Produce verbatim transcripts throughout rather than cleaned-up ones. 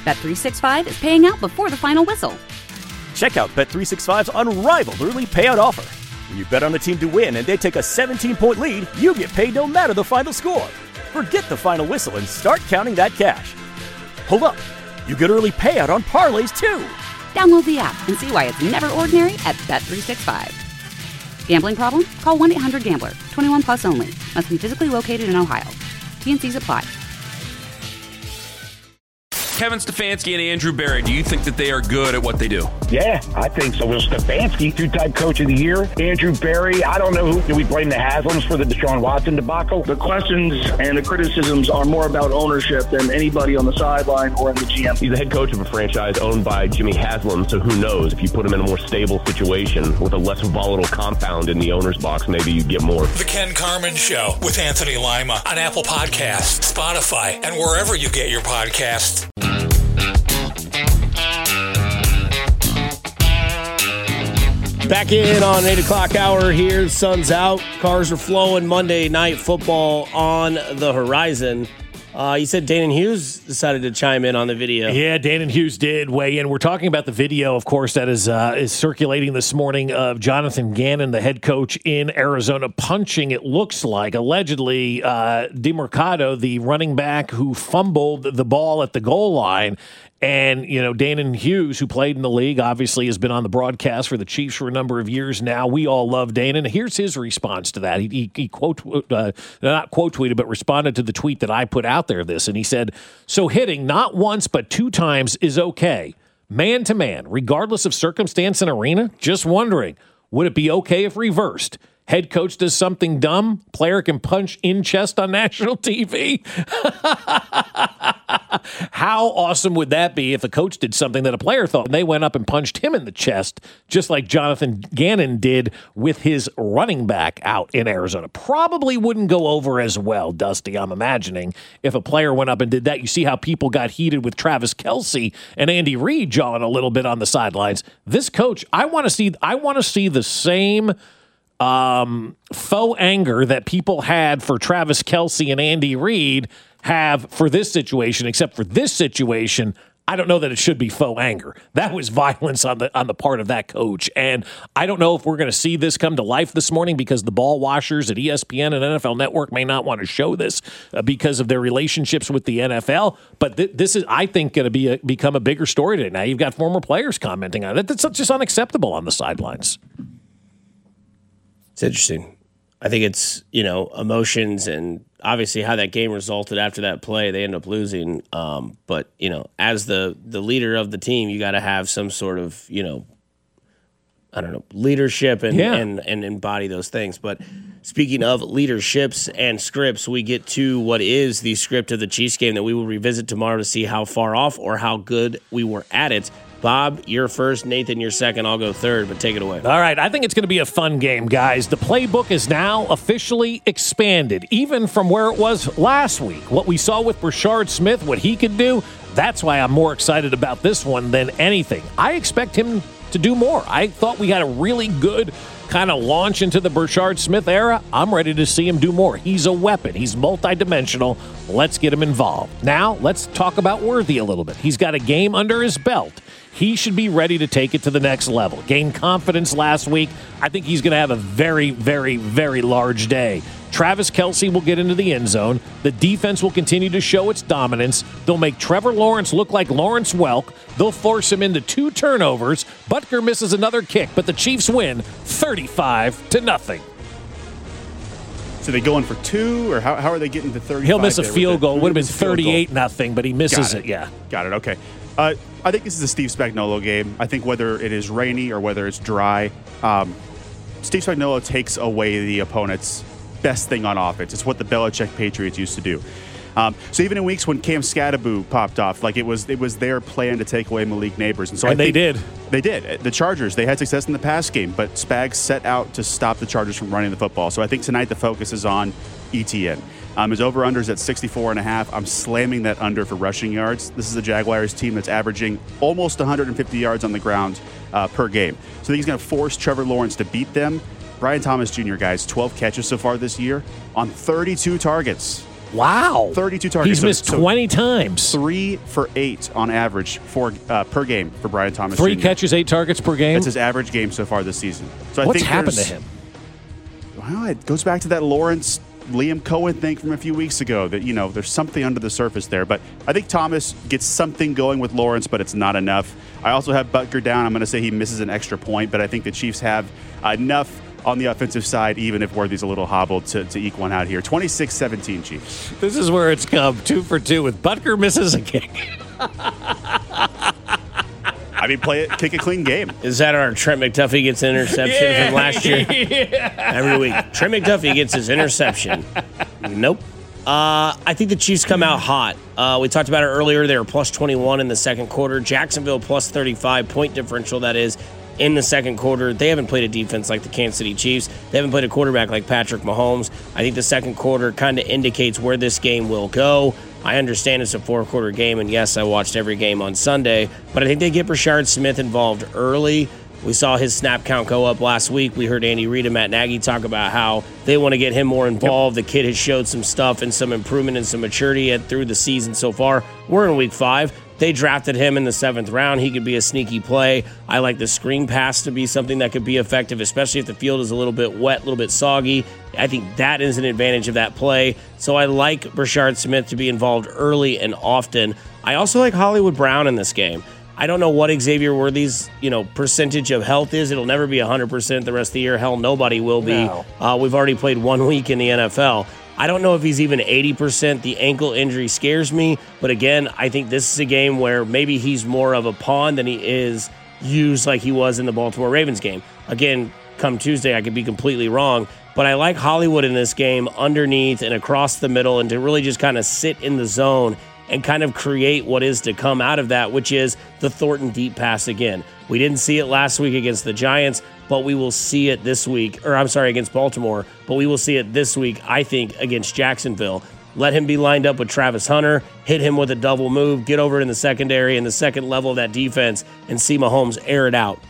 Bet three sixty-five is paying out before the final whistle. Check out Bet three sixty-five's unrivaled early payout offer. When you bet on a team to win and they take a seventeen-point lead, you get paid no matter the final score. Forget the final whistle and start counting that cash. Hold up. You get early payout on parlays, too. Download the app and see why it's never ordinary at Bet three sixty-five. Gambling problem? Call one eight hundred gambler. twenty-one plus only. Must be physically located in Ohio. T N Cs apply. Kevin Stefanski and Andrew Berry, do you think that they are good at what they do? Yeah, I think so. Well, Stefanski, two-time coach of the year. Andrew Berry, I don't know who. Do we blame the Haslams for the Deshaun Watson debacle? The questions and the criticisms are more about ownership than anybody on the sideline or in the G M. He's the head coach of a franchise owned by Jimmy Haslam, so who knows? If you put him in a more stable situation with a less volatile compound in the owner's box, maybe you get more. The Ken Carman Show with Anthony Lima on Apple Podcasts, Spotify, and wherever you get your podcasts. Back in on eight o'clock hour here. Sun's out. Cars are flowing. Monday Night Football on the horizon. Uh, you said Danon Hughes decided to chime in on the video. Yeah, Danon Hughes did weigh in. We're talking about the video, of course, that is uh, is circulating this morning of Jonathan Gannon, the head coach in Arizona, punching, it looks like, allegedly, uh, DeMercado, the running back who fumbled the ball at the goal line. And, you know, Danon Hughes, who played in the league, obviously has been on the broadcast for the Chiefs for a number of years now. We all love Danon. Here's his response to that. He, he, he quote, uh, not quote tweeted, but responded to the tweet that I put out there of this. And he said, so hitting not once but two times is okay. Man to man, regardless of circumstance and arena. Just wondering, would it be okay if reversed? Head coach does something dumb, player can punch in chest on national T V. How awesome would that be if a coach did something that a player thought and they went up and punched him in the chest, just like Jonathan Gannon did with his running back out in Arizona? Probably wouldn't go over as well, Dusty, I'm imagining, if a player went up and did that. You see how people got heated with Travis Kelce and Andy Reid jawing a little bit on the sidelines. This coach, I want to see I want to see the same Um, faux anger that people had for Travis Kelce and Andy Reid have for this situation, except for this situation, I don't know that it should be faux anger. That was violence on the on the part of that coach. And I don't know if we're going to see this come to life this morning because the ball washers at E S P N and N F L Network may not want to show this uh, because of their relationships with the N F L. But th- this is, I think, going to be a, become a bigger story today. Now you've got former players commenting on it. That's just unacceptable on the sidelines. It's interesting. I think it's, you know, emotions and obviously how that game resulted after that play. They end up losing. Um, but, you know, as the, the leader of the team, you got to have some sort of, you know, I don't know, leadership and, yeah. and, and embody those things. But speaking of leaderships and scripts, we get to what is the script of the Chiefs game that we will revisit tomorrow to see how far off or how good we were at it. Bob, you're first. Nathan, you're second. I'll go third, but take it away. All right. I think it's going to be a fun game, guys. The playbook is now officially expanded, even from where it was last week. What we saw with Brashard Smith, what he could do, that's why I'm more excited about this one than anything. I expect him to do more. I thought we had a really good kind of launch into the Brashard Smith era. I'm ready to see him do more. He's a weapon. He's multidimensional. Let's get him involved. Now, let's talk about Worthy a little bit. He's got a game under his belt. He should be ready to take it to the next level. Gained confidence last week. I think he's going to have a very, very, very large day. Travis Kelce will get into the end zone. The defense will continue to show its dominance. They'll make Trevor Lawrence look like Lawrence Welk. They'll force him into two turnovers. Butker misses another kick, but the Chiefs win thirty-five to nothing. So they going for two, or how, how are they getting to thirty-five? He'll miss a field goal. It would have been thirty-eight goal. nothing, but he misses it. it. Yeah. Got it. Okay. Uh, I think this is a Steve Spagnuolo game. I think whether it is rainy or whether it's dry, um, Steve Spagnuolo takes away the opponent's best thing on offense. It's what the Belichick Patriots used to do. Um, so even in weeks when Cam Scatterbo popped off, like it was it was their plan to take away Malik Neighbors. And so and I they think did. They did. The Chargers, they had success in the pass game, but Spags set out to stop the Chargers from running the football. So I think tonight the focus is on E T N. Um, his over-under is at sixty-four and a half. I'm slamming that under for rushing yards. This is a Jaguars team that's averaging almost one hundred fifty yards on the ground uh, per game. So I think he's going to force Trevor Lawrence to beat them. Brian Thomas Junior, guys, twelve catches so far this year on thirty-two targets. Wow. thirty-two targets. He's missed so, so twenty times. Three for eight on average for uh, per game for Brian Thomas Three Junior catches, eight targets per game? That's his average game so far this season. So I What's think happened to him? Well, it goes back to that Lawrence Liam Cohen thing from a few weeks ago that, you know, there's something under the surface there. But I think Thomas gets something going with Lawrence, but it's not enough. I also have Butker down. I'm going to say he misses an extra point, but I think the Chiefs have enough on the offensive side, even if Worthy's a little hobbled, to, to eke one out here. twenty-six seventeen Chiefs. This is where it's come. Two for two with Butker misses a kick. I mean, play it, kick a clean game. Is that our Trent McDuffie gets an interception Yeah. from last year? Yeah. Every week. Trent McDuffie gets his interception. Nope. Uh, I think the Chiefs come out hot. Uh, we talked about it earlier. They were plus twenty-one in the second quarter. Jacksonville plus thirty-five, point differential, that is, in the second quarter. They haven't played a defense like the Kansas City Chiefs. They haven't played a quarterback like Patrick Mahomes. I think the second quarter kind of indicates where this game will go. I understand it's a four-quarter game, and yes, I watched every game on Sunday, but I think they get Rashard Smith involved early. We saw his snap count go up last week. We heard Andy Reid and Matt Nagy talk about how they want to get him more involved. Yep. The kid has showed some stuff and some improvement and some maturity through the season so far. We're in week five. They drafted him in the seventh round. He could be a sneaky play. I like the screen pass to be something that could be effective, especially if the field is a little bit wet, a little bit soggy. I think that is an advantage of that play. So I like Rashard Smith to be involved early and often. I also like Hollywood Brown in this game. I don't know what Xavier Worthy's, you know, percentage of health is. It'll never be one hundred percent the rest of the year. Hell, nobody will be. No. Uh, we've already played one week in the N F L. I don't know if he's even eighty percent. The ankle injury scares me. But again, I think this is a game where maybe he's more of a pawn than he is used like he was in the Baltimore Ravens game. Again, come Tuesday, I could be completely wrong. But I like Hollywood in this game underneath and across the middle and to really just kind of sit in the zone and kind of create what is to come out of that, which is the Thornton deep pass again. We didn't see it last week against the Giants, but we will see it this week, or I'm sorry, against Baltimore, but we will see it this week, I think, against Jacksonville. Let him be lined up with Travis Hunter, hit him with a double move, get over in the secondary and the second level of that defense, and see Mahomes air it out.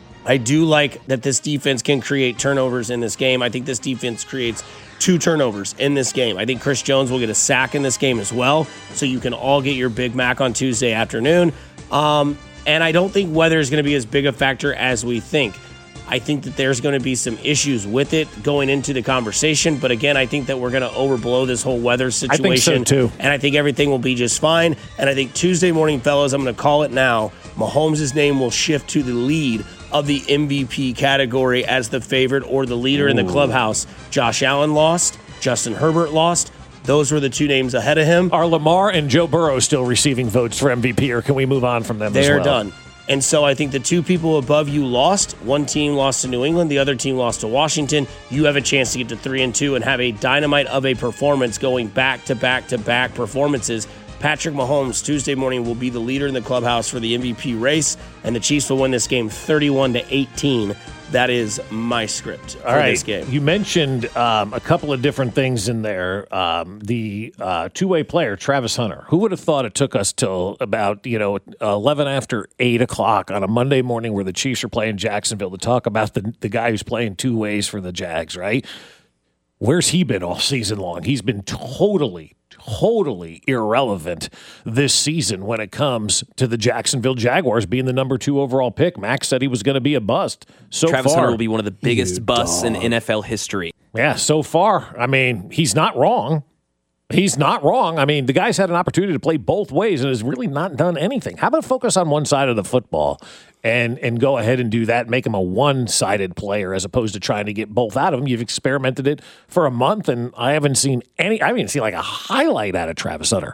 I do like that this defense can create turnovers in this game. I think this defense creates two turnovers in this game. I think Chris Jones will get a sack in this game as well, so you can all get your Big Mac on Tuesday afternoon. Um, and I don't think weather is going to be as big a factor as we think. I think that there's going to be some issues with it going into the conversation, but again, I think that we're going to overblow this whole weather situation. I think so too. And I think everything will be just fine. And I think Tuesday morning, fellas, I'm going to call it now, Mahomes' name will shift to the lead of the M V P category as the favorite or the leader Ooh. in the clubhouse. Josh Allen lost. Justin Herbert lost. Those were the two names ahead of him. Are Lamar and Joe Burrow still receiving votes for M V P, or can we move on from them they as well? They are done. And so I think the two people above you lost. One team lost to New England. The other team lost to Washington. You have a chance to get to three and two and have a dynamite of a performance going back to back to back performances. Patrick Mahomes Tuesday morning will be the leader in the clubhouse for the M V P race, and the Chiefs will win this game thirty-one to eighteen. That is my script for All right. this game. You mentioned um, a couple of different things in there. Um, the uh, two-way player, Travis Hunter. Who would have thought it took us till about, you know, eleven after eight o'clock on a Monday morning where the Chiefs are playing Jacksonville to talk about the, the guy who's playing two ways for the Jags, right? Where's he been all season long? He's been totally, totally irrelevant this season when it comes to the Jacksonville Jaguars being the number two overall pick. Max said he was going to be a bust. So Travis far, Hunter will be one of the biggest busts dog. in N F L history. Yeah, so far, I mean, he's not wrong. He's not wrong. I mean, the guy's had an opportunity to play both ways and has really not done anything. How about focus on one side of the football and and go ahead and do that, make him a one-sided player as opposed to trying to get both out of him? You've experimented it for a month, and I haven't seen any – I haven't even seen like a highlight out of Travis Hunter.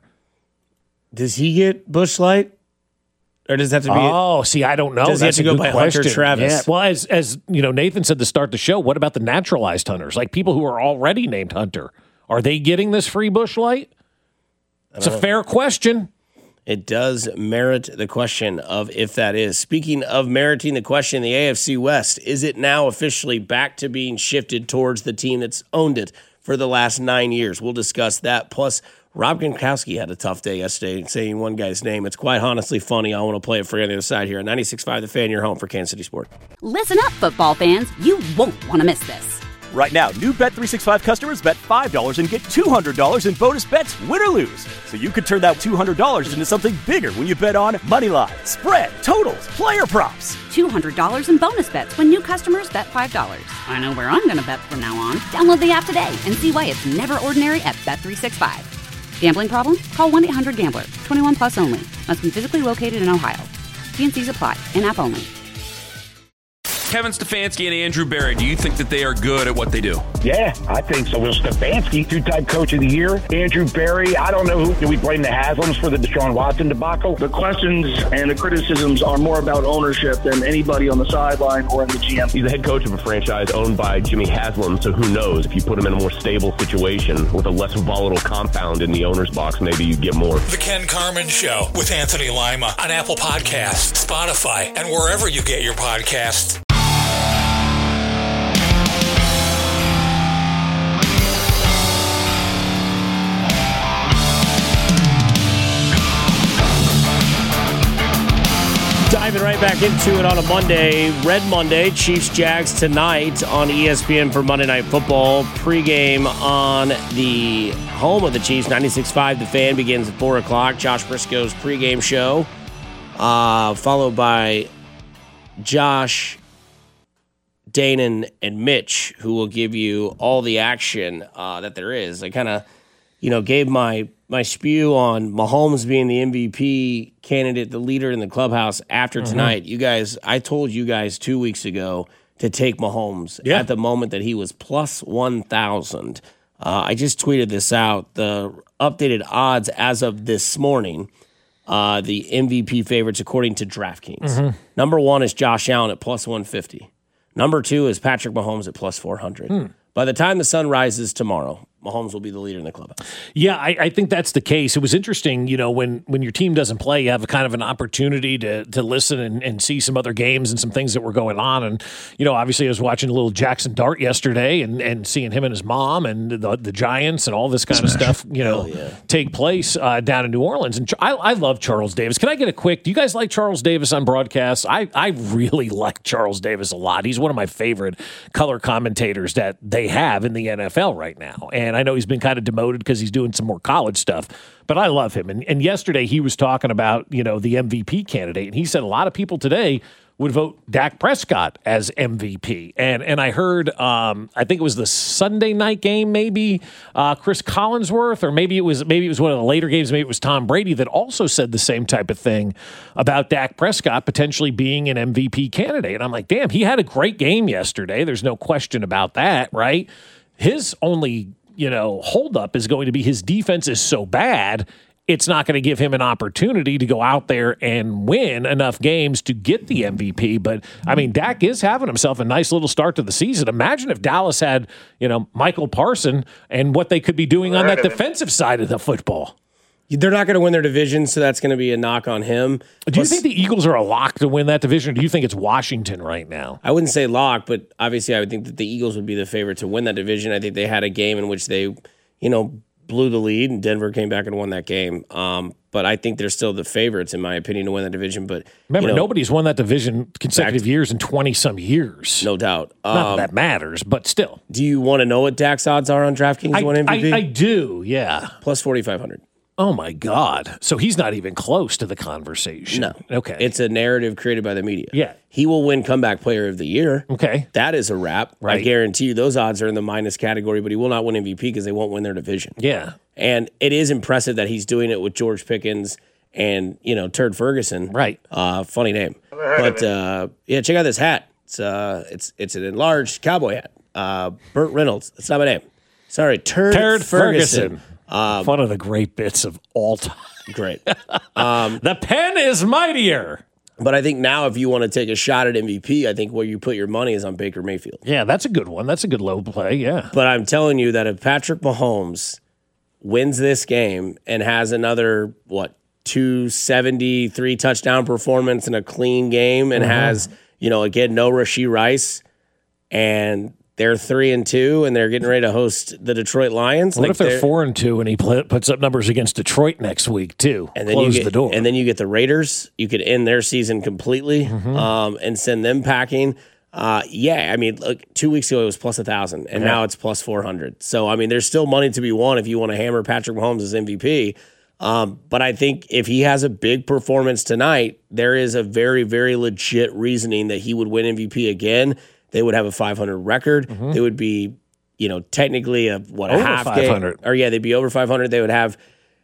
Does he get Busch Light? Or does it have to be? Oh, see, I don't know. Does he That's have to a go good by question. Hunter Travis? Yeah. Well, as as you know, Nathan said to start the show, what about the naturalized hunters, like people who are already named Hunter? Are they getting this free Busch Light? It's a know. fair question. It does merit the question of if that is. Speaking of meriting the question, the A F C West, is it now officially back to being shifted towards the team that's owned it for the last nine years? We'll discuss that. Plus, Rob Gronkowski had a tough day yesterday saying one guy's name. It's quite honestly funny. I want to play it for you on the other side here. ninety-six point five The Fan, your home for Kansas City Sport. Listen up, football fans. You won't want to miss this. Right now, new Bet three sixty-five customers bet five dollars and get two hundred dollars in bonus bets, win or lose. So you could turn that two hundred dollars into something bigger when you bet on money line, spread, totals, player props. two hundred dollars in bonus bets when new customers bet five dollars. I know where I'm going to bet from now on. Download the app today and see why it's never ordinary at Bet three sixty-five. Gambling problem? Call one eight hundred gambler. twenty-one plus only. Must be physically located in Ohio. T and C's apply. In-app only. Kevin Stefanski and Andrew Berry, do you think that they are good at what they do? Yeah, I think so. Will Stefanski, two-time coach of the year. Andrew Berry, I don't know who. Do we blame the Haslams for the Deshaun Watson debacle? The questions and the criticisms are more about ownership than anybody on the sideline or in the G M. He's the head coach of a franchise owned by Jimmy Haslam, so who knows? If you put him in a more stable situation with a less volatile compound in the owner's box, maybe you get more. The Ken Carman Show with Anthony Lima on Apple Podcasts, Spotify, and wherever you get your podcasts. Diving right back into it on a Monday, Red Monday, Chiefs-Jags tonight on E S P N for Monday Night Football. Pre-game on the home of the Chiefs, ninety-six point five. The Fan begins at four o'clock. Josh Briscoe's pre-game show, uh, followed by Josh, Danon, and Mitch, who will give you all the action uh, that there is. I kind of, you know, gave my my spew on Mahomes being the M V P candidate, the leader in the clubhouse after mm-hmm. tonight. You guys, I told you guys two weeks ago to take Mahomes yeah. at the moment that he was plus one thousand. Uh, I just tweeted this out. The updated odds as of this morning, uh, the M V P favorites according to DraftKings. Mm-hmm. Number one is Josh Allen at plus one fifty. Number two is Patrick Mahomes at plus four hundred. Hmm. By the time the sun rises tomorrow, Mahomes will be the leader in the clubhouse. Yeah, I, I think that's the case. It was interesting, you know, when when your team doesn't play, you have a kind of an opportunity to to listen and, and see some other games and some things that were going on. And, you know, obviously I was watching a little Jackson Dart yesterday and, and seeing him and his mom and the, the Giants and all this kind Smash. of stuff, you know, yeah. take place uh, down in New Orleans. And I, I love Charles Davis. Can I get a quick, do you guys like Charles Davis on broadcast? I, I really like Charles Davis a lot. He's one of my favorite color commentators that they have in the N F L right now. And I know he's been kind of demoted because he's doing some more college stuff, but I love him. And, and yesterday he was talking about, you know, the M V P candidate, and he said a lot of people today would vote Dak Prescott as M V P. And and I heard, um, I think it was the Sunday night game, maybe uh, Chris Collinsworth, or maybe it was maybe it was one of the later games, maybe it was Tom Brady that also said the same type of thing about Dak Prescott potentially being an M V P candidate. And I'm like, damn, he had a great game yesterday. There's no question about that, right? His only, you know, holdup is going to be his defense is so bad, it's not going to give him an opportunity to go out there and win enough games to get the M V P. But, I mean, Dak is having himself a nice little start to the season. Imagine if Dallas had, you know, Michael Parsons and what they could be doing on that defensive side of the football. They're not going to win their division, so that's going to be a knock on him. Do Plus, you think the Eagles are a lock to win that division, or do you think it's Washington right now? I wouldn't say lock, but obviously I would think that the Eagles would be the favorite to win that division. I think they had a game in which they, you know, blew the lead, and Denver came back and won that game. Um, but I think they're still the favorites, in my opinion, to win that division. But remember, you know, nobody's won that division consecutive years in twenty-some years. No doubt. Um, Not that that matters, but still. Do you want to know what Dak's odds are on DraftKings to win M V P? I, I do, yeah. Plus forty-five hundred. Oh, my God. So he's not even close to the conversation. No. Okay. It's a narrative created by the media. Yeah. He will win comeback player of the year. Okay. That is a wrap. Right. I guarantee you those odds are in the minus category, but he will not win M V P because they won't win their division. Yeah. And it is impressive that he's doing it with George Pickens and, you know, Turd Ferguson. Right. Uh, funny name. But, uh, yeah, check out this hat. It's uh, it's it's an enlarged cowboy hat. Uh, Burt Reynolds. That's not my name. Sorry, Turd, Turd Ferguson. Ferguson. Um, One of the great bits of all time. Great. Um, the pen is mightier. But I think now if you want to take a shot at M V P, I think where you put your money is on Baker Mayfield. Yeah, that's a good one. That's a good low play, yeah. But I'm telling you that if Patrick Mahomes wins this game and has another, what, two seventy, three touchdown performance in a clean game and mm-hmm. has, you know, again, no Rashee Rice, and they're three and two, and they're getting ready to host the Detroit Lions. What like if they're, they're four and two, and he pl- puts up numbers against Detroit next week too? And then Close you get, the door. And then you get the Raiders. You could end their season completely mm-hmm. um, and send them packing. Uh, yeah, I mean, look, two weeks ago it was plus one thousand, and Yeah. now it's plus four hundred. So, I mean, there's still money to be won if you want to hammer Patrick Mahomes as M V P. Um, but I think if he has a big performance tonight, there is a very, very legit reasoning that he would win M V P again. They would have a five hundred record. Mm-hmm. They would be, you know, technically a, what, a Over half five hundred. game. Or, yeah, they'd be over five hundred. They would have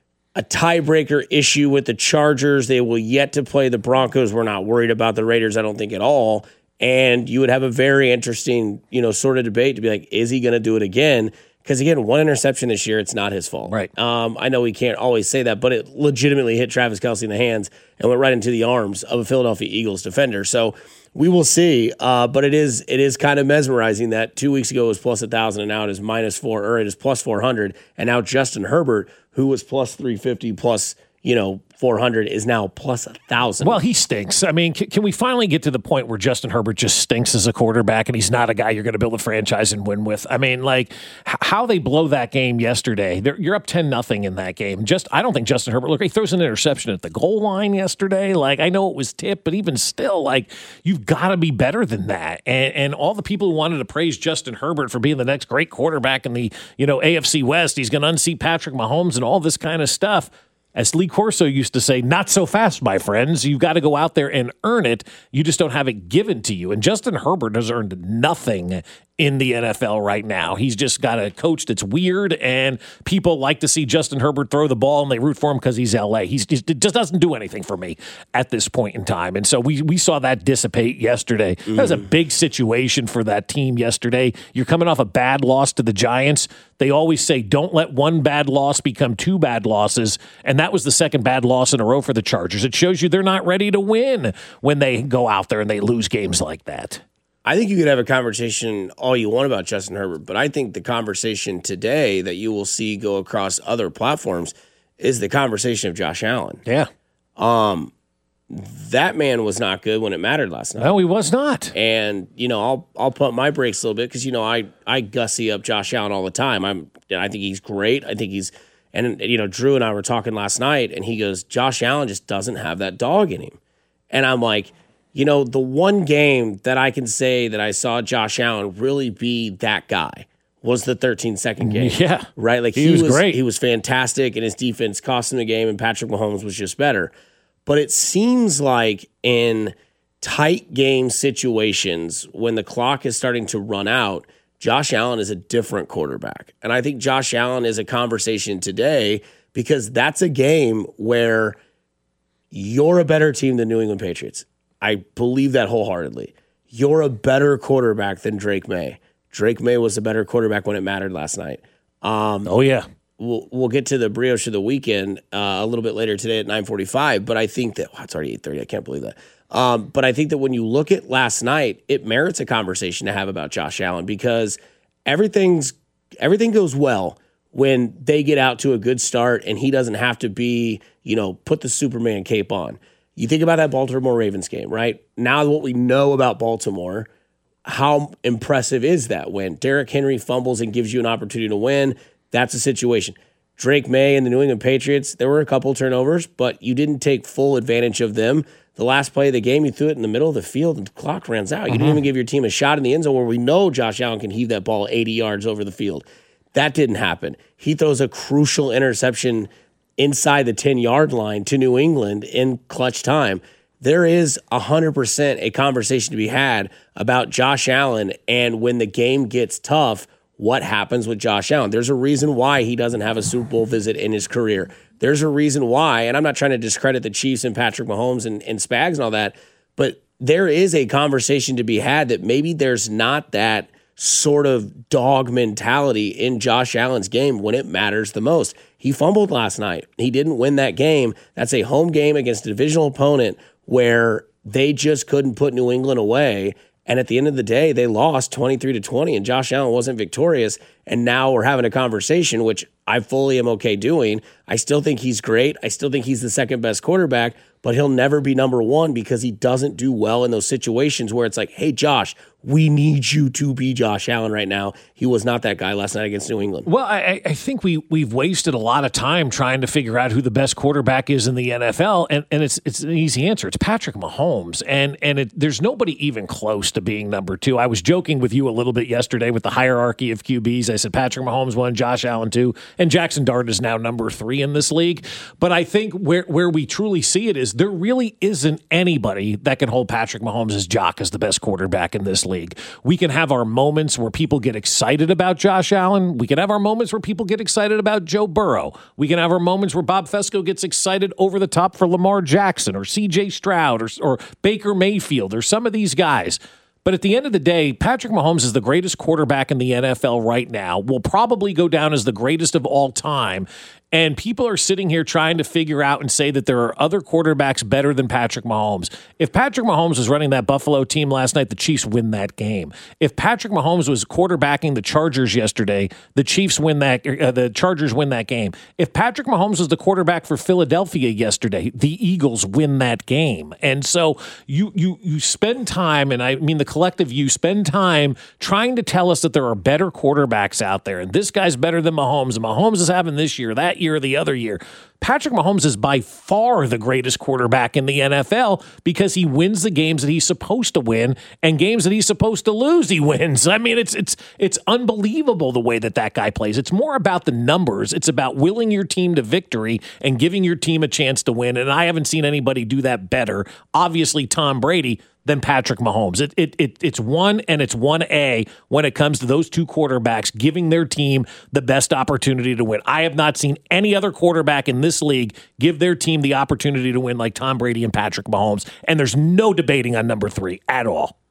a tiebreaker issue with the Chargers. They will yet to play the Broncos. We're not worried about the Raiders, I don't think, at all. And you would have a very interesting, you know, sort of debate to be like, is he going to do it again? Because, again, one interception this year, it's not his fault. Right. Um, I know we can't always say that, but it legitimately hit Travis Kelce in the hands and went right into the arms of a Philadelphia Eagles defender. So we will see. Uh, but it is it is kind of mesmerizing that two weeks ago it was plus one thousand, and now it is minus four, or it is plus four hundred. And now Justin Herbert, who was plus three fifty, plus, you know, four hundred, is now plus one thousand. Well, he stinks. I mean, can, can we finally get to the point where Justin Herbert just stinks as a quarterback and he's not a guy you're going to build a franchise and win with? I mean, like, h- how they blow that game yesterday. They're, you're up ten nothing in that game. Just, I don't think Justin Herbert, look, he throws an interception at the goal line yesterday. Like, I know it was tipped, but even still, like, you've got to be better than that. And, and all the people who wanted to praise Justin Herbert for being the next great quarterback in the, you know, A F C West, he's going to unseat Patrick Mahomes and all this kind of stuff. As Lee Corso used to say, not so fast, my friends. You've got to go out there and earn it. You just don't have it given to you. And Justin Herbert has earned nothing in the N F L right now. He's just got a coach that's weird, and people like to see Justin Herbert throw the ball, and they root for him because he's L A. He's just, it just doesn't do anything for me at this point in time. And so we we saw that dissipate yesterday. Mm. That was a big situation for that team yesterday. You're coming off a bad loss to the Giants. They always say, don't let one bad loss become two bad losses, and that was the second bad loss in a row for the Chargers. It shows you they're not ready to win when they go out there and they lose games like that. I think you could have a conversation all you want about Justin Herbert, but I think the conversation today that you will see go across other platforms is the conversation of Josh Allen. Yeah. Um, that man was not good when it mattered last night. No, he was not. And, you know, I'll I'll pump my brakes a little bit because, you know, I, I gussy up Josh Allen all the time. I'm I think he's great. I think he's and, you know, Drew and I were talking last night, and he goes, Josh Allen just doesn't have that dog in him. And I'm like, you know, the one game that I can say that I saw Josh Allen really be that guy was the thirteen-second game. Yeah. Right? Like he, he was, was great. He was fantastic, and his defense cost him the game, and Patrick Mahomes was just better. But it seems like in tight game situations, when the clock is starting to run out, Josh Allen is a different quarterback. And I think Josh Allen is a conversation today because that's a game where you're a better team than New England Patriots. I believe that wholeheartedly. You're a better quarterback than Drake May. Drake May was a better quarterback when it mattered last night. Um, oh, yeah. We'll, we'll get to the brioche of the weekend uh, a little bit later today at nine forty-five, but I think that, wow, it's already eight thirty. I can't believe that. Um, but I think that when you look at last night, it merits a conversation to have about Josh Allen because everything's everything goes well when they get out to a good start and he doesn't have to be, you know, put the Superman cape on. You think about that Baltimore Ravens game, right? Now what we know about Baltimore, how impressive is that when Derrick Henry fumbles and gives you an opportunity to win? That's a situation. Drake May and the New England Patriots, there were a couple turnovers, but you didn't take full advantage of them. The last play of the game, you threw it in the middle of the field and the clock runs out. You mm-hmm. didn't even give your team a shot in the end zone where we know Josh Allen can heave that ball eighty yards over the field. That didn't happen. He throws a crucial interception inside the ten-yard line to New England in clutch time. There is one hundred percent a conversation to be had about Josh Allen and when the game gets tough, what happens with Josh Allen. There's a reason why he doesn't have a Super Bowl visit in his career. There's a reason why, and I'm not trying to discredit the Chiefs and Patrick Mahomes and, and Spags and all that, but there is a conversation to be had that maybe there's not that sort of dog mentality in Josh Allen's game when it matters the most. He fumbled last night. He didn't win that game. That's a home game against a divisional opponent where they just couldn't put New England away. And at the end of the day, they lost twenty-three to twenty, and Josh Allen wasn't victorious. And now we're having a conversation, which I fully am okay doing. I still think he's great. I still think he's the second best quarterback, but he'll never be number one because he doesn't do well in those situations where it's like, hey, Josh, we need you to be Josh Allen right now. He was not that guy last night against New England. Well, I, I think we, we've wasted a lot of time trying to figure out who the best quarterback is in the N F L, and, and it's it's an easy answer. It's Patrick Mahomes, and and it, there's nobody even close to being number two. I was joking with you a little bit yesterday with the hierarchy of Q Bs. I said Patrick Mahomes one, Josh Allen two, and Jackson Dart is now number three in this league. But I think where, where we truly see it is there really isn't anybody that can hold Patrick Mahomes' jock as the best quarterback in this league. We can have our moments where people get excited about Josh Allen. We can have our moments where people get excited about Joe Burrow. We can have our moments where Bob Fesco gets excited over the top for Lamar Jackson or C J Stroud or, or Baker Mayfield or some of these guys. But at the end of the day, Patrick Mahomes is the greatest quarterback in the N F L right now, will probably go down as the greatest of all time. And people are sitting here trying to figure out and say that there are other quarterbacks better than Patrick Mahomes. If Patrick Mahomes was running that Buffalo team last night, the Chiefs win that game. If Patrick Mahomes was quarterbacking the Chargers yesterday, the Chiefs win that. Uh, the Chargers win that game. If Patrick Mahomes was the quarterback for Philadelphia yesterday, the Eagles win that game. And so you you you spend time, and I mean the collective you spend time trying to tell us that there are better quarterbacks out there, and this guy's better than Mahomes, and Mahomes is having this year, that year, the other year. Patrick Mahomes is by far the greatest quarterback in the N F L because he wins the games that he's supposed to win, and games that he's supposed to lose, he wins. I mean, it's it's it's unbelievable the way that that guy plays. It's more about the numbers. It's about willing your team to victory and giving your team a chance to win, and I haven't seen anybody do that better. Obviously, Tom Brady than Patrick Mahomes. It, it, it, it's one and it's one A when it comes to those two quarterbacks giving their team the best opportunity to win. I have not seen any other quarterback in this league give their team the opportunity to win like Tom Brady and Patrick Mahomes, and there's no debating on number three at all.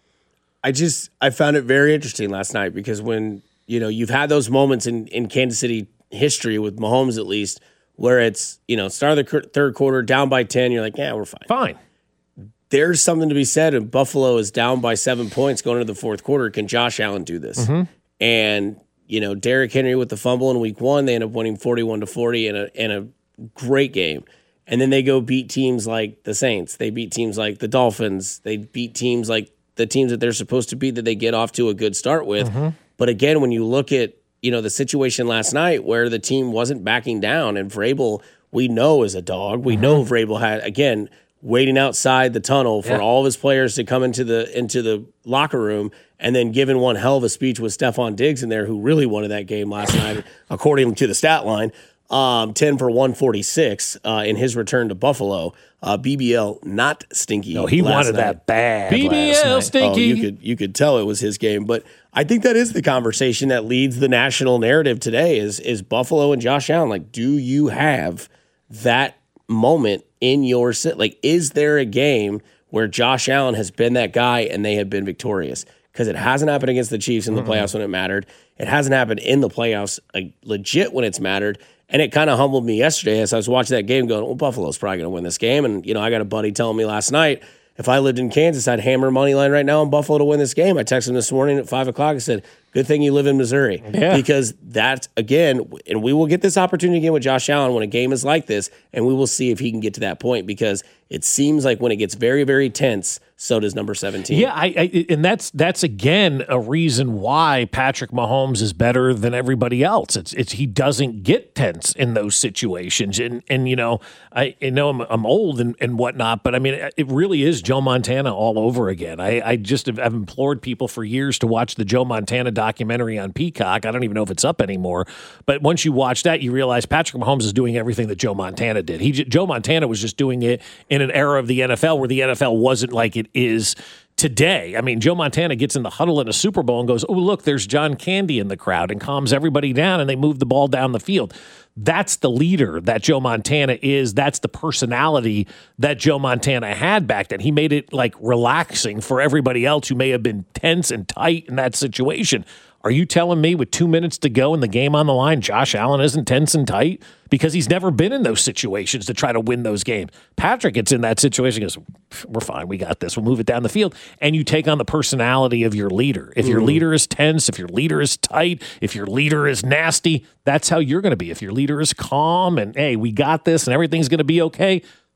I just, I found it very interesting last night because when, you know, you've had those moments in, in Kansas City history with Mahomes at least where it's, you know, start of the third quarter, down by ten, you're like, yeah, we're fine. Fine. There's something to be said. If Buffalo is down by seven points going into the fourth quarter, can Josh Allen do this? Mm-hmm. And, you know, Derrick Henry with the fumble in week one, they end up winning forty-one to forty in a, in a great game. And then they go beat teams like the Saints. They beat teams like the Dolphins. They beat teams like the teams that they're supposed to beat that they get off to a good start with. Mm-hmm. But again, when you look at, you know, the situation last night where the team wasn't backing down, and Vrabel, we know is a dog. We mm-hmm. know Vrabel had, again, waiting outside the tunnel for yeah. all of his players to come into the into the locker room, and then giving one hell of a speech with Stephon Diggs in there, who really wanted that game last night, according to the stat line. Um, ten for one forty-six uh, in his return to Buffalo. Uh, B B L not stinky. No, he wanted night. that bad. B B L stinky. Oh, you could you could tell it was his game, but I think that is the conversation that leads the national narrative today. Is is Buffalo and Josh Allen? Like, do you have that moment in your sit? Like, is there a game where Josh Allen has been that guy and they have been victorious? Because it hasn't happened against the Chiefs in the mm-hmm. playoffs when it mattered. It hasn't happened in the playoffs like, legit when it's mattered. And it kind of humbled me yesterday as I was watching that game going, well, Buffalo's probably going to win this game. And, you know, I got a buddy telling me last night, if I lived in Kansas, I'd hammer money line right now on Buffalo to win this game. I texted him this morning at five o'clock and said, good thing you live in Missouri. Yeah. Because that's, again, and we will get this opportunity again with Josh Allen when a game is like this, and we will see if he can get to that point, because it seems like when it gets very, very tense, so does number seventeen. Yeah, I, I, and that's that's again a reason why Patrick Mahomes is better than everybody else. It's it's he doesn't get tense in those situations, and and you know I, I know I'm, I'm old and, and whatnot, but I mean it really is Joe Montana all over again. I, I just have I've implored people for years to watch the Joe Montana documentary on Peacock. I don't even know if it's up anymore, but once you watch that, you realize Patrick Mahomes is doing everything that Joe Montana did. He Joe Montana was just doing it in an era of the N F L where the N F L wasn't like it is today. I mean, Joe Montana gets in the huddle in a Super Bowl and goes, oh, look, there's John Candy in the crowd, and calms everybody down, and they move the ball down the field. That's the leader that Joe Montana is. That's the personality that Joe Montana had back then. He made it like relaxing for everybody else who may have been tense and tight in that situation. Are you telling me with two minutes to go and the game on the line, Josh Allen isn't tense and tight? Because he's never been in those situations to try to win those games. Patrick gets in that situation, goes, we're fine, we got this, we'll move it down the field. And you take on the personality of your leader. If your mm. leader is tense, if your leader is tight, if your leader is nasty, that's how you're going to be. If your leader is calm and, hey, we got this and everything's going to be okay,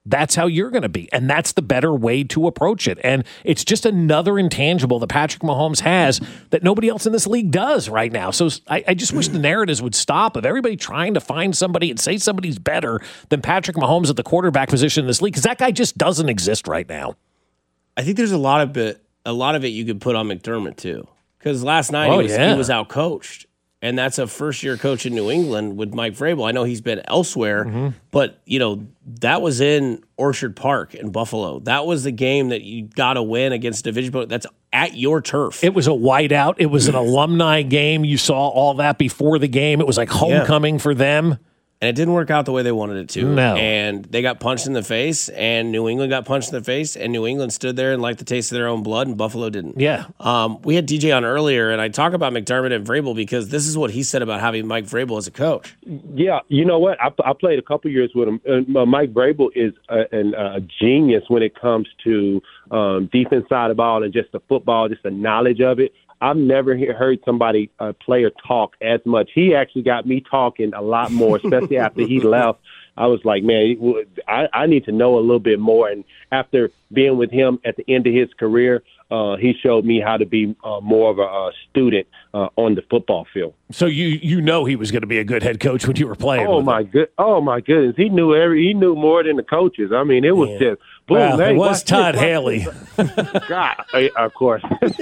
that's how you're going to be. And that's the better way to approach it. And it's just another intangible that Patrick Mahomes has that nobody else in this league does right now. So I, I just wish the narratives would stop of everybody trying to find somebody and say somebody's better than Patrick Mahomes at the quarterback position in this league, because that guy just doesn't exist right now. I think there's a lot of it, a lot of it you could put on McDermott too. Because last night Oh, he was, yeah. he was out-coached. And that's a first-year coach in New England with Mike Vrabel. I know he's been elsewhere, Mm-hmm. but, you know, that was in Orchard Park in Buffalo. That was the game that you got to win against division opponent. That's at your turf. It was a whiteout. It was an alumni game. You saw all that before the game. It was like homecoming for them. And it didn't work out the way they wanted it to. No. And they got punched in the face, and New England got punched in the face, and New England stood there and liked the taste of their own blood, and Buffalo didn't. Yeah. Um, we had D J on earlier, and I talk about McDermott and Vrabel because this is what he said about having Mike Vrabel as a coach. Yeah, you know what? I, I played a couple years with him. Uh, Mike Vrabel is a, an, a genius when it comes to um, defense side of the ball and just the football, just the knowledge of it. I've never he- heard somebody, a player, talk as much. He actually got me talking a lot more, especially after he left. I was like, man, I, I need to know a little bit more. And after being with him at the end of his career, uh, he showed me how to be uh, more of a, a student uh, on the football field. So you you know he was going to be a good head coach when you were playing. Oh with my him. good! Oh my goodness! He knew every. He knew more than the coaches. I mean, it was Yeah. just boom. Well, hey, it was watch Todd this, watch Haley. this. God, eh, of course.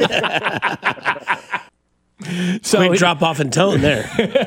So Quick it- drop off in tone there.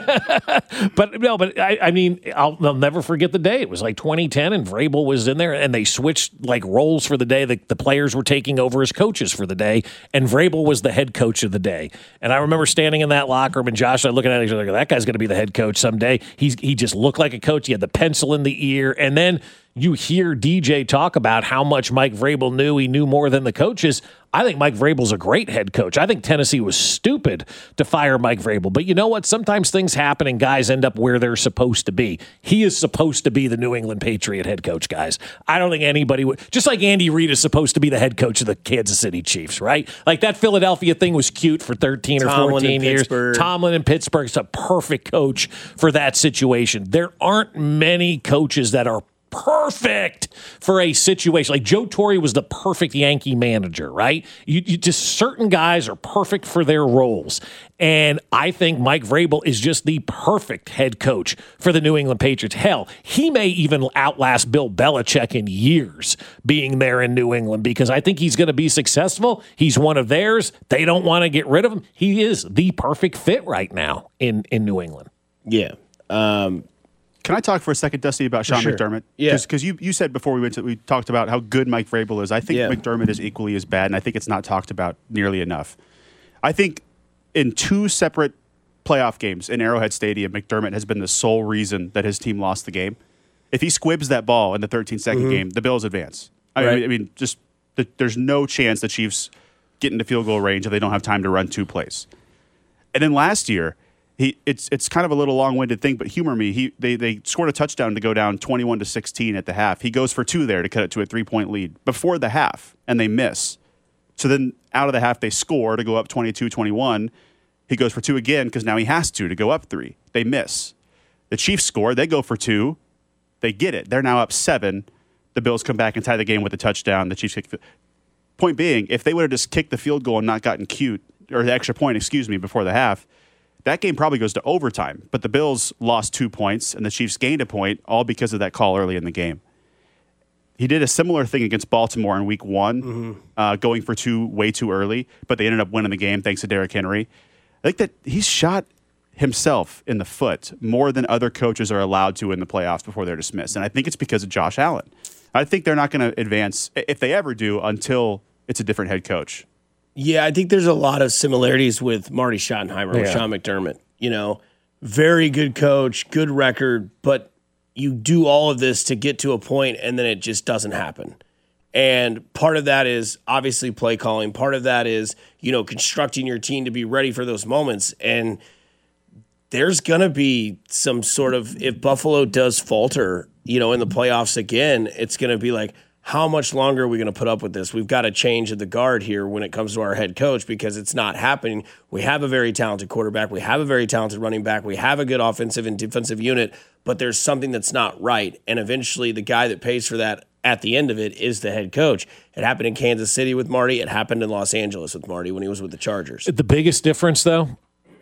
But no, but I, I mean, I'll, I'll never forget the day. It was like twenty ten, and Vrabel was in there, and they switched like roles for the day. The, the players were taking over as coaches for the day, and Vrabel was the head coach of the day. And I remember standing in that locker room, and Josh and I looking at each other, like, that guy's going to be the head coach someday. He's he just looked like a coach. He had the pencil in the ear, and then you hear D J talk about how much Mike Vrabel knew. He knew more than the coaches. I think Mike Vrabel's a great head coach. I think Tennessee was stupid to fire Mike Vrabel. But you know what? Sometimes things happen and guys end up where they're supposed to be. He is supposed to be the New England Patriot head coach, guys. I don't think anybody would. Just like Andy Reid is supposed to be the head coach of the Kansas City Chiefs, right? Like that Philadelphia thing was cute for thirteen or Tomlin fourteen in years. Pittsburgh. Tomlin in Pittsburgh is a perfect coach for that situation. There aren't many coaches that are perfect for a situation. Like Joe Torre was the perfect Yankee manager, right? You, you just certain guys are perfect for their roles. And I think Mike Vrabel is just the perfect head coach for the New England Patriots. Hell, he may even outlast Bill Belichick in years being there in New England because I think he's going to be successful. He's one of theirs. They don't want to get rid of him. He is the perfect fit right now in, in New England. Yeah. Um, Can I talk for a second, Dusty, about Sean sure. McDermott? Yeah. Because you, you said before we went to, we talked about how good Mike Vrabel is. I think Yeah. McDermott is equally as bad, and I think it's not talked about nearly enough. I think in two separate playoff games in Arrowhead Stadium, McDermott has been the sole reason that his team lost the game. If he squibs that ball in the thirteen-second Mm-hmm. game, the Bills advance. I, Right. mean, I mean, just the, there's no chance the Chiefs get into field goal range if they don't have time to run two plays. And then last year, He, it's it's kind of a little long-winded thing, but humor me. He they they scored a touchdown to go down twenty-one to sixteen at the half. He goes for two there to cut it to a three-point lead before the half, and they miss. So then out of the half, they score to go up twenty-two twenty-one. He goes for two again because now he has to to go up three. They miss. The Chiefs score. They go for two. They get it. They're now up seven. The Bills come back and tie the game with a touchdown. The Chiefs kick. Point being, if they would have just kicked the field goal and not gotten cute, or the extra point, excuse me, before the half, that game probably goes to overtime. But the Bills lost two points, and the Chiefs gained a point, all because of that call early in the game. He did a similar thing against Baltimore in week one, mm-hmm. uh, going for two way too early, but they ended up winning the game thanks to Derrick Henry. I think that he's shot himself in the foot more than other coaches are allowed to in the playoffs before they're dismissed. And I think it's because of Josh Allen. I think they're not going to advance, if they ever do, until it's a different head coach. Yeah, I think there's a lot of similarities with Marty Schottenheimer, with Yeah. Sean McDermott. You know, very good coach, good record, but you do all of this to get to a point and then it just doesn't happen. And part of that is obviously play calling. Part of that is, you know, constructing your team to be ready for those moments. And there's going to be some sort of, if Buffalo does falter, you know, in the playoffs again, it's going to be like, how much longer are we going to put up with this? We've got to change the guard here when it comes to our head coach because it's not happening. We have a very talented quarterback. We have a very talented running back. We have a good offensive and defensive unit, but there's something that's not right. And eventually the guy that pays for that at the end of it is the head coach. It happened in Kansas City with Marty. It happened in Los Angeles with Marty when he was with the Chargers. The biggest difference, though,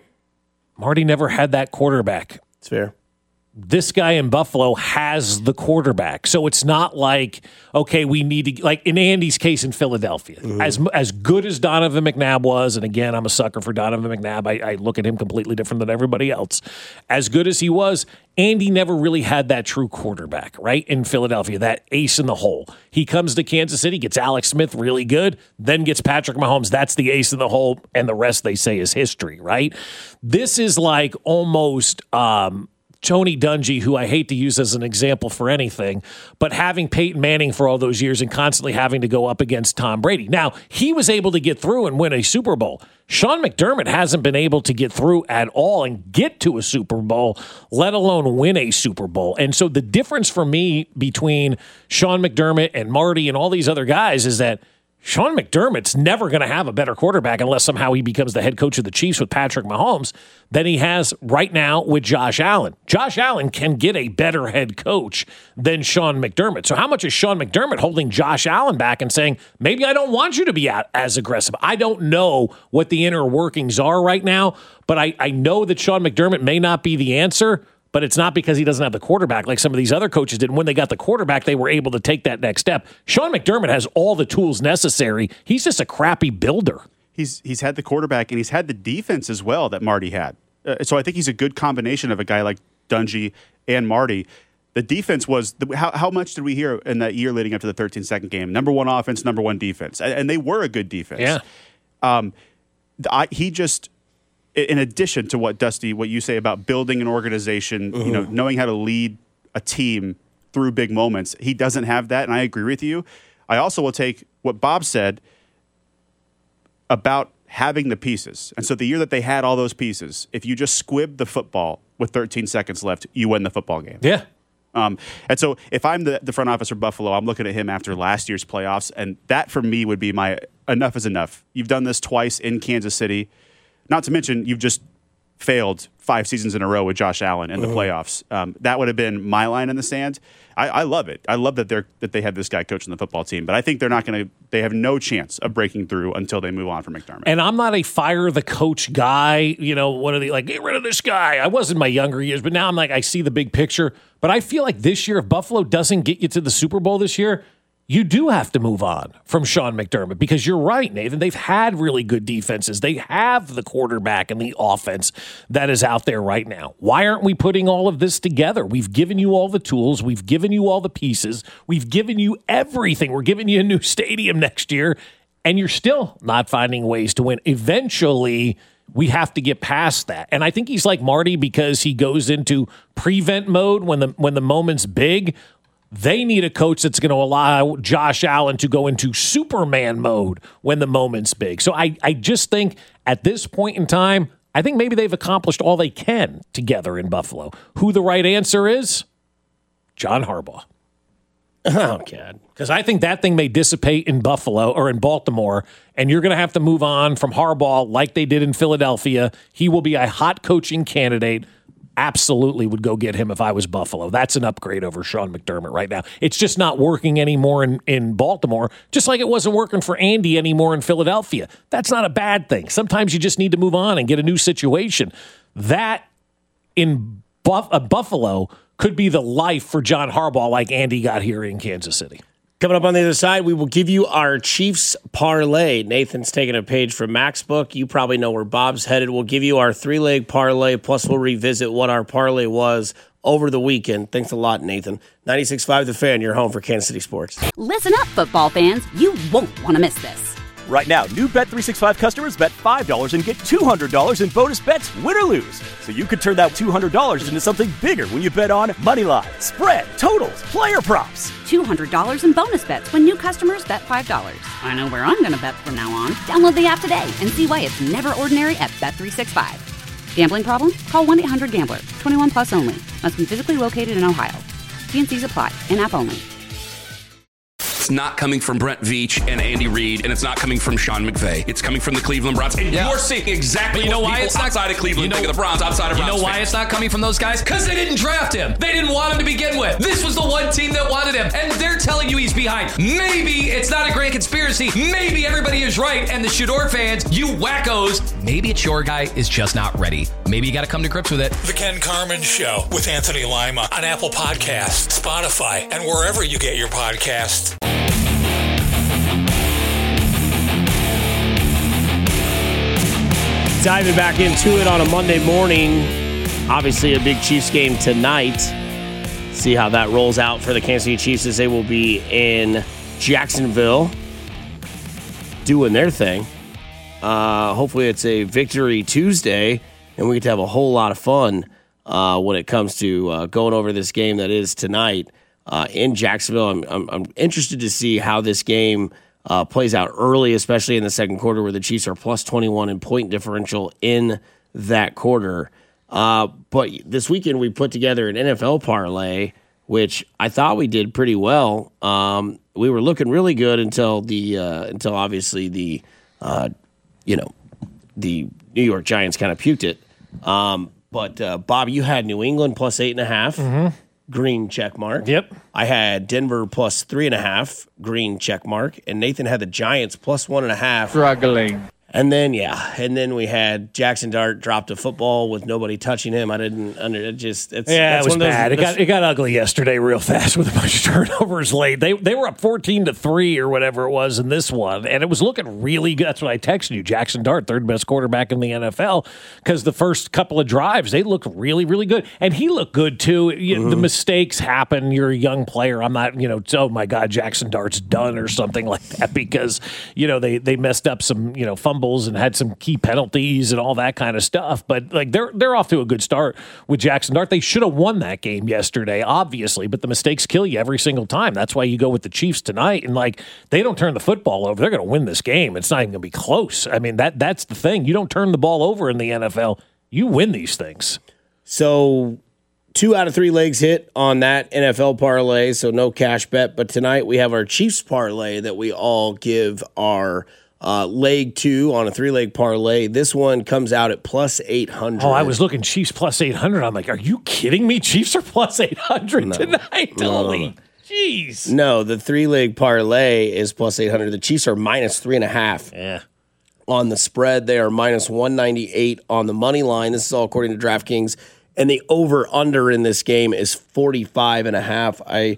Marty never had that quarterback. It's fair. This guy in Buffalo has the quarterback. So it's not like, okay, we need to, like in Andy's case in Philadelphia, mm-hmm. as as good as Donovan McNabb was, and again, I'm a sucker for Donovan McNabb. I, I look at him completely different than everybody else. As good as he was, Andy never really had that true quarterback, right, in Philadelphia, that ace in the hole. He comes to Kansas City, gets Alex Smith really good, then gets Patrick Mahomes. That's the ace in the hole, and the rest, they say, is history, right? This is like almost um, – Tony Dungy, who I hate to use as an example for anything, but having Peyton Manning for all those years and constantly having to go up against Tom Brady. Now, he was able to get through and win a Super Bowl. Sean McDermott hasn't been able to get through at all and get to a Super Bowl, let alone win a Super Bowl. And so the difference for me between Sean McDermott and Marty and all these other guys is that Sean McDermott's never going to have a better quarterback unless somehow he becomes the head coach of the Chiefs with Patrick Mahomes than he has right now with Josh Allen. Josh Allen can get a better head coach than Sean McDermott. So how much is Sean McDermott holding Josh Allen back and saying, maybe I don't want you to be as aggressive? I don't know what the inner workings are right now, but I, I know that Sean McDermott may not be the answer. But it's not because he doesn't have the quarterback like some of these other coaches did. And when they got the quarterback, they were able to take that next step. Sean McDermott has all the tools necessary. He's just a crappy builder. He's he's had the quarterback, and he's had the defense as well that Marty had. Uh, so I think he's a good combination of a guy like Dungy and Marty. The defense was the, how how much did we hear in that year leading up to the thirteen-second game? Number one offense, number one defense, and, and they were a good defense. Yeah. Um, I, he just. In addition to what, Dusty, what you say about building an organization, mm-hmm. you know, knowing how to lead a team through big moments, he doesn't have that, and I agree with you. I also will take what Bob said about having the pieces. And so the year that they had all those pieces, if you just squib the football with thirteen seconds left, you win the football game. Yeah. Um, and so if I'm the, the front office for Buffalo, I'm looking at him after last year's playoffs, and that for me would be my enough is enough. You've done this twice in Kansas City. Not to mention, you've just failed five seasons in a row with Josh Allen in the uh-huh. playoffs. Um, that would have been my line in the sand. I, I love it. I love that they're that they have this guy coaching the football team. But I think they're not going to. They have no chance of breaking through until they move on from McDermott. And I'm not a fire the coach guy. You know, one of the like get rid of this guy. I was in my younger years, but now I'm like I see the big picture. But I feel like this year, if Buffalo doesn't get you to the Super Bowl this year, you do have to move on from Sean McDermott because you're right, Nathan. They've had really good defenses. They have the quarterback and the offense that is out there right now. Why aren't we putting all of this together? We've given you all the tools. We've given you all the pieces. We've given you everything. We're giving you a new stadium next year, and you're still not finding ways to win. Eventually, we have to get past that. And I think he's like Marty because he goes into prevent mode when the when the moment's big. They need a coach that's going to allow Josh Allen to go into Superman mode when the moment's big. So I, I just think at this point in time, I think maybe they've accomplished all they can together in Buffalo. Who the right answer is? John Harbaugh. Oh, God. Because I think that thing may dissipate in Buffalo or in Baltimore, and you're going to have to move on from Harbaugh like they did in Philadelphia. He will be a hot coaching candidate. Absolutely would go get him if I was Buffalo. That's an upgrade over Sean McDermott right now. It's just not working anymore in, in Baltimore, just like it wasn't working for Andy anymore in Philadelphia. That's not a bad thing. Sometimes you just need to move on and get a new situation. That in Buff- uh, Buffalo could be the life for John Harbaugh like Andy got here in Kansas City. Coming up on the other side, we will give you our Chiefs parlay. Nathan's taking a page from Mac's book. You probably know where Bob's headed. We'll give you our three-leg parlay, plus we'll revisit what our parlay was over the weekend. Thanks a lot, Nathan. ninety-six point five The Fan, your home for Kansas City sports. Listen up, football fans. You won't want to miss this. Right now, new Bet three sixty-five customers bet five dollars and get two hundred dollars in bonus bets, win or lose. So you could turn that two hundred dollars into something bigger when you bet on moneyline, spread, totals, player props. two hundred dollars in bonus bets when new customers bet five dollars. I know where I'm going to bet from now on. Download the app today and see why it's never ordinary at Bet three sixty-five. Gambling problem? Call one eight hundred gambler. twenty-one plus only. Must be physically located in Ohio. T and C's apply. In-app only. it's not coming from Brent Veach and Andy Reid, and it's not coming from Sean McVay. It's coming from the Cleveland Browns. And yeah. you're seeing exactly but you know what why people it's not, outside of Cleveland you know, think of the Browns, outside of You Browns know why fans. it's not coming from those guys? Because they didn't draft him. They didn't want him to begin with. This was the one team that wanted him, and they're telling you he's behind. Maybe it's not a grand conspiracy. Maybe everybody is right, and the Shador fans, you wackos, maybe it's your guy is just not ready. Maybe you got to come to grips with it. The Ken Carman Show with Anthony Lima on Apple Podcasts, Spotify, and wherever you get your podcasts. Diving back into it on a Monday morning. Obviously a big Chiefs game tonight. See how that rolls out for the Kansas City Chiefs as they will be in Jacksonville doing their thing. Uh, hopefully it's a victory Tuesday and we get to have a whole lot of fun uh, when it comes to uh, going over this game that is tonight uh, in Jacksonville. I'm, I'm, I'm interested to see how this game Uh, plays out early, especially in the second quarter where the Chiefs are plus twenty-one in point differential in that quarter. Uh, but this weekend we put together an N F L parlay, which I thought we did pretty well. Um, we were looking really good until the uh, until obviously the uh, you know the New York Giants kind of puked it. Um, but uh, Bob, you had New England plus eight and a half. Mm-hmm. Green check mark. Yep. I had Denver plus three and a half, green check mark, and Nathan had the Giants plus one and a half. Struggling. And then, yeah, and then we had Jackson Dart dropped a football with nobody touching him. I didn't under it. Just it's yeah, that's it was one of those, bad. It got it got ugly yesterday, real fast with a bunch of turnovers late. They they were up fourteen to three or whatever it was in this one, and it was looking really good. That's what I texted you, Jackson Dart, third best quarterback in the N F L, because the first couple of drives they looked really really good, and he looked good too. You, mm-hmm. The mistakes happen. You're a young player. I'm not, you know, oh my God, Jackson Dart's done or something like that because you know they they messed up some you know fumbles and had some key penalties and all that kind of stuff. But like they're they're off to a good start with Jackson Dart. They should have won that game yesterday, obviously, but the mistakes kill you every single time. That's why you go with the Chiefs tonight. And like they don't turn the football over, they're going to win this game. It's not even going to be close. I mean, that that's the thing. You don't turn the ball over in the N F L. You win these things. So two out of three legs hit on that N F L parlay, so no cash bet. But tonight we have our Chiefs parlay that we all give our Uh, leg two on a three-leg parlay. This one comes out at plus eight hundred. Oh, I was looking Chiefs plus eight hundred. I'm like, are you kidding me? Chiefs are plus eight hundred no, tonight. No, Holy no, no. jeez. No, the three-leg parlay is plus eight hundred. The Chiefs are minus three and a half. Yeah. On the spread, they are minus one ninety-eight on the money line. This is all according to DraftKings. And the over-under in this game is forty-five and a half. I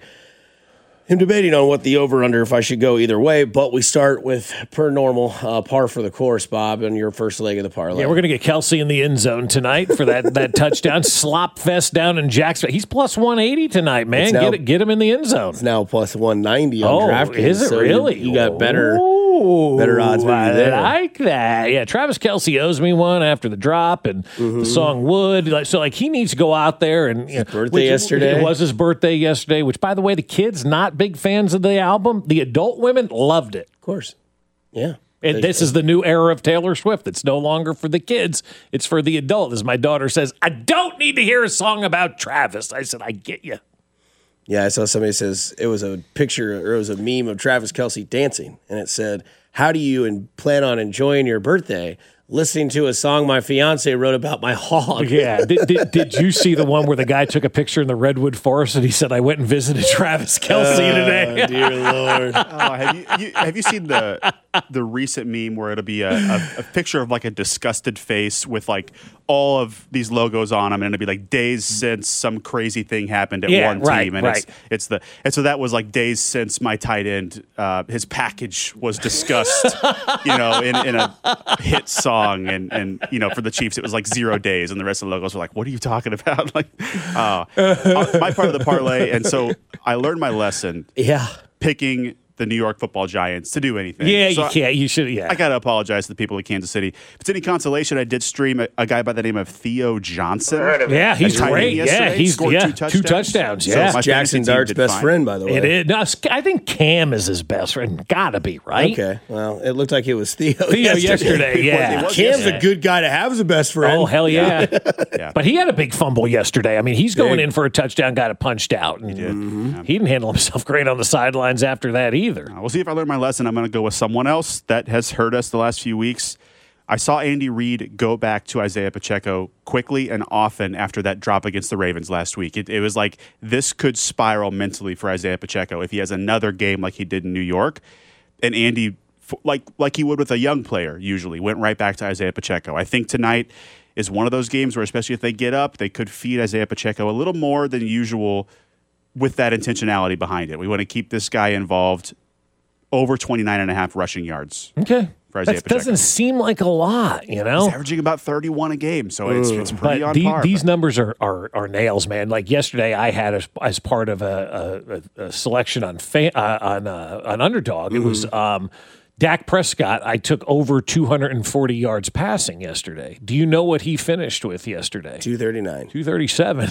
I'm debating on what the over-under, if I should go either way, but we start with, per normal, uh, par for the course, Bob, on your first leg of the parlay. Yeah, we're going to get Kelsey in the end zone tonight for that, that touchdown. Slop fest down in Jacksonville. He's plus one eighty tonight, man. Now, get it, get him in the end zone. It's now plus one ninety on oh, DraftKings. Is it so really? You, you got better... Ooh. Better odds maybe I there. like that. Yeah, Travis Kelce owes me one after the drop and mm-hmm. the song Wood. Like, so, like, he needs to go out there and you know, birthday which, yesterday. It was his birthday yesterday. Which, by the way, the kids not big fans of the album. The adult women loved it. Of course, yeah. And this is the new era of Taylor Swift. It's no longer for the kids; it's for the adult. As my daughter says, I don't need to hear a song about Travis. I said, I get you. Yeah, I saw somebody says it was a picture or it was a meme of Travis Kelce dancing, and it said, how do you in, plan on enjoying your birthday? Listening to a song my fiance wrote about my hog. Yeah. Did, did, did you see the one where the guy took a picture in the Redwood Forest and he said, I went and visited Travis Kelce oh, today? Dear Lord. Oh, have, you, you, have you seen the the recent meme where it'll be a, a, a picture of like a disgusted face with like all of these logos on them, and it'll be like days since some crazy thing happened at yeah, one right, team, and right. it's it's the and so that was like days since my tight end uh, his package was discussed, you know, in, in a hit song, and and you know for the Chiefs it was like zero days, and the rest of the logos were like, what are you talking about? Like, uh, my part of the parlay, and so I learned my lesson. Yeah, picking the New York Football Giants to do anything. Yeah, so you can't. You should. Yeah, I got to apologize to the people of Kansas City. If it's any consolation, I did stream a, a guy by the name of Theo Johnson. Yeah, he's great. Yeah, he's scored yeah, two touchdowns. Two touchdowns yeah, so Jackson Dart's best fine. friend, by the way. It is. No, I think Cam is his best friend. Gotta be right. Okay. Well, it looked like it was Theo. Theo yesterday. yesterday yeah, it was Cam's yesterday. A good guy to have as a best friend. Oh hell yeah. yeah. yeah. But he had a big fumble yesterday. I mean, he's going big. in for a touchdown. Got it punched out. And he did. Mm-hmm. He didn't handle himself great on the sidelines after that either. either. Uh, we'll see if I learn my lesson. I'm going to go with someone else that has hurt us the last few weeks. I saw Andy Reid go back to Isaiah Pacheco quickly and often after that drop against the Ravens last week. It, it was like this could spiral mentally for Isaiah Pacheco if he has another game like he did in New York. And Andy, like like he would with a young player usually, went right back to Isaiah Pacheco. I think tonight is one of those games where, especially if they get up, they could feed Isaiah Pacheco a little more than usual with that intentionality behind it. We want to keep this guy involved over twenty-nine and a half rushing yards. Okay. That doesn't seem like a lot, you know? He's averaging about thirty-one a game, so it's, it's pretty but on the, par. These but. numbers are, are are nails, man. Like yesterday, I had as, as part of a, a, a selection on fa- uh, on uh, on Underdog. Mm-hmm. It was um, Dak Prescott. I took over two hundred forty yards passing yesterday. Do you know what he finished with yesterday? two thirty-nine. two thirty-seven.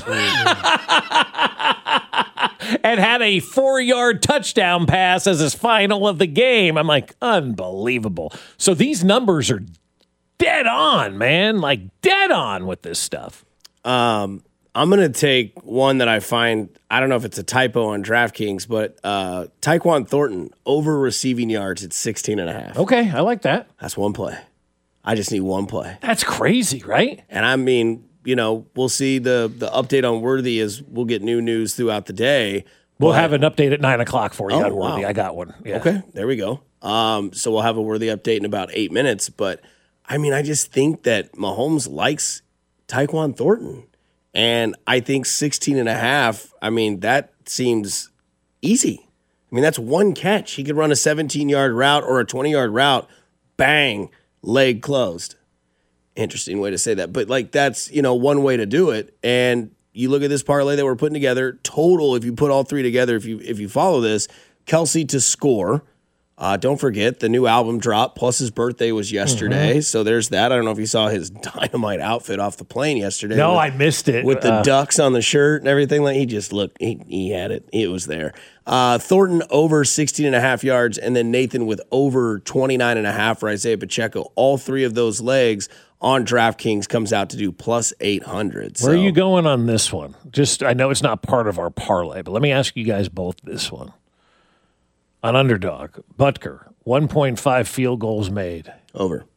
And had a four-yard touchdown pass as his final of the game. I'm like, unbelievable. So these numbers are dead on, man. Like, dead on with this stuff. Um, I'm going to take one that I find, I don't know if it's a typo on DraftKings, but uh, Tyquan Thornton, over receiving yards at sixteen and a half. Okay, I like that. That's one play. I just need one play. That's crazy, right? And I mean, you know, we'll see the the update on Worthy as we'll get new news throughout the day. We'll have an update at nine o'clock for you oh, on Worthy. Wow. I got one. Yeah. Okay, there we go. Um, so we'll have a Worthy update in about eight minutes. But, I mean, I just think that Mahomes likes Tyquan Thornton. And I think sixteen and a half, I mean, that seems easy. I mean, that's one catch. He could run a seventeen-yard route or a twenty-yard route. Bang, leg closed. Interesting way to say that. But, like, that's, you know, one way to do it. And you look at this parlay that we're putting together, total, if you put all three together, if you if you follow this, Kelsey to score. Uh, don't forget, the new album dropped, plus his birthday was yesterday. Mm-hmm. So there's that. I don't know if you saw his dynamite outfit off the plane yesterday. No, with, I missed it. With the uh, ducks on the shirt and everything. Like he just looked, he, he had it. It was there. Uh, Thornton over sixteen and a half yards, and then Nathan with over twenty-nine and a half for Isaiah Pacheco. All three of those legs on DraftKings comes out to do plus eight hundred. Where so. are you going on this one? Just, I know it's not part of our parlay, but let me ask you guys both this one. On Underdog, Butker, one point five field goals made. Over.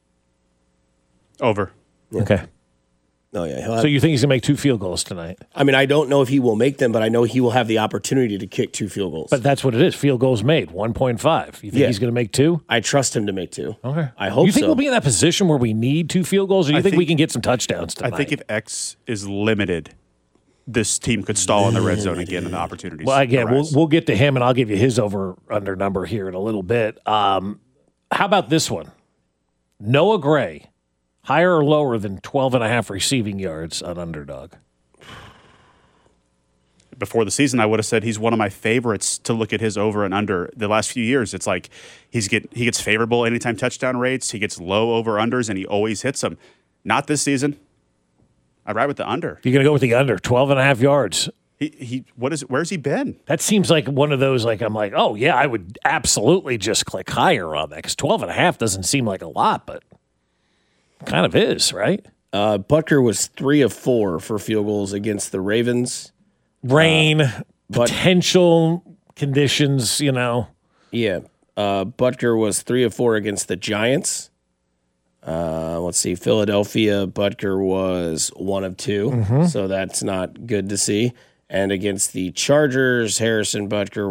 Over. Yeah. Okay. Oh, yeah. He'll have, so you think he's going to make two field goals tonight? I mean, I don't know if he will make them, but I know he will have the opportunity to kick two field goals. But that's what it is. Field goals made, one point five. You think yeah. he's going to make two? I trust him to make two. Okay. I hope so. You think so. we'll be in that position where we need two field goals, or do you think, think we can get some touchdowns tonight? I think if X is limited, this team could stall in the red zone again and the opportunities. Well, again, we'll, arise. we'll get to him, and I'll give you his over-under number here in a little bit. Um, how about this one? Noah Gray, higher or lower than twelve and a half receiving yards on Underdog? Before the season, I would have said he's one of my favorites to look at his over and under. The last few years, it's like he's get he gets favorable anytime touchdown rates. He gets low over-unders, and he always hits them. Not this season. I'd ride with the under. You're going to go with the under, twelve and a half yards. He he. What is? Where's he been? That seems like one of those, like, I'm like, oh, yeah, I would absolutely just click higher on that because twelve and a half doesn't seem like a lot, but kind of is, right? Uh, Butker was three of four for field goals against the Ravens. Rain, uh, but, potential conditions, you know. Yeah. Uh, Butker was three of four against the Giants. Uh, let's see. Philadelphia, Butker was one of two, mm-hmm. so that's not good to see. And against the Chargers, Harrison Butker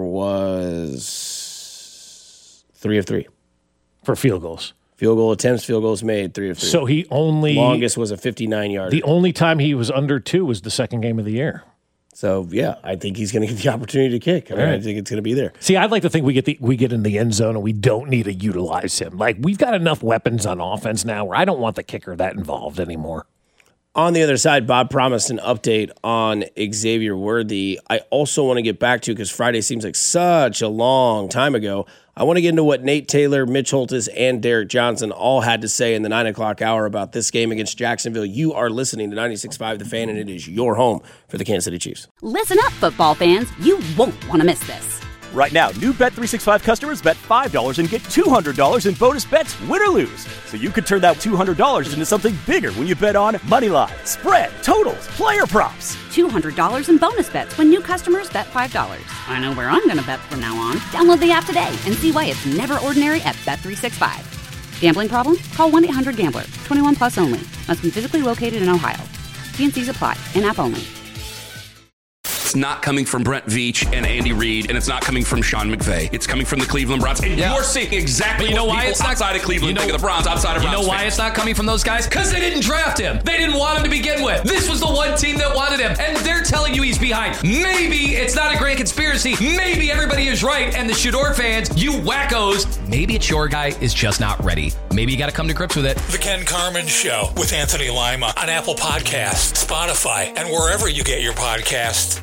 was three of three. For field goals. Field goal attempts, field goals made, three of three. So he only... Longest was a fifty-nine yarder. The only time he was under two was the second game of the year. So, yeah, I think he's going to get the opportunity to kick. I mean, right. I think it's going to be there. See, I'd like to think we get the we get in the end zone and we don't need to utilize him. Like, we've got enough weapons on offense now where I don't want the kicker that involved anymore. On the other side, Bob promised an update on Xavier Worthy. I also want to get back to, because Friday seems like such a long time ago, I want to get into what Nate Taylor, Mitch Holthus, and Derek Johnson all had to say in the nine o'clock hour about this game against Jacksonville. You are listening to ninety-six point five The Fan, and it is your home for the Kansas City Chiefs. Listen up, football fans. You won't want to miss this. Right now, new Bet three sixty-five customers bet five dollars and get two hundred dollars in bonus bets, win or lose. So you could turn that two hundred dollars into something bigger when you bet on money line, spread, totals, player props. two hundred dollars in bonus bets when new customers bet five dollars. I know where I'm going to bet from now on. Download the app today and see why it's never ordinary at Bet three sixty-five. Gambling problem? Call one eight hundred gambler. twenty-one plus only. Must be physically located in Ohio. T and C's apply. In-app only. It's not coming from Brent Veach and Andy Reid, and it's not coming from Sean McVay. It's coming from the Cleveland Browns. And yeah. you're seeing exactly but you know what why people it's not, outside of Cleveland you know, think of the Browns, outside of You Browns know why fans. it's not coming from those guys? Because they didn't draft him. They didn't want him to begin with. This was the one team that wanted him, and they're telling you he's behind. Maybe it's not a grand conspiracy. Maybe everybody is right, and the Shador fans, you wackos, maybe it's your guy is just not ready. Maybe you got to come to grips with it. The Ken Carman Show with Anthony Lima on Apple Podcasts, Spotify, and wherever you get your podcasts.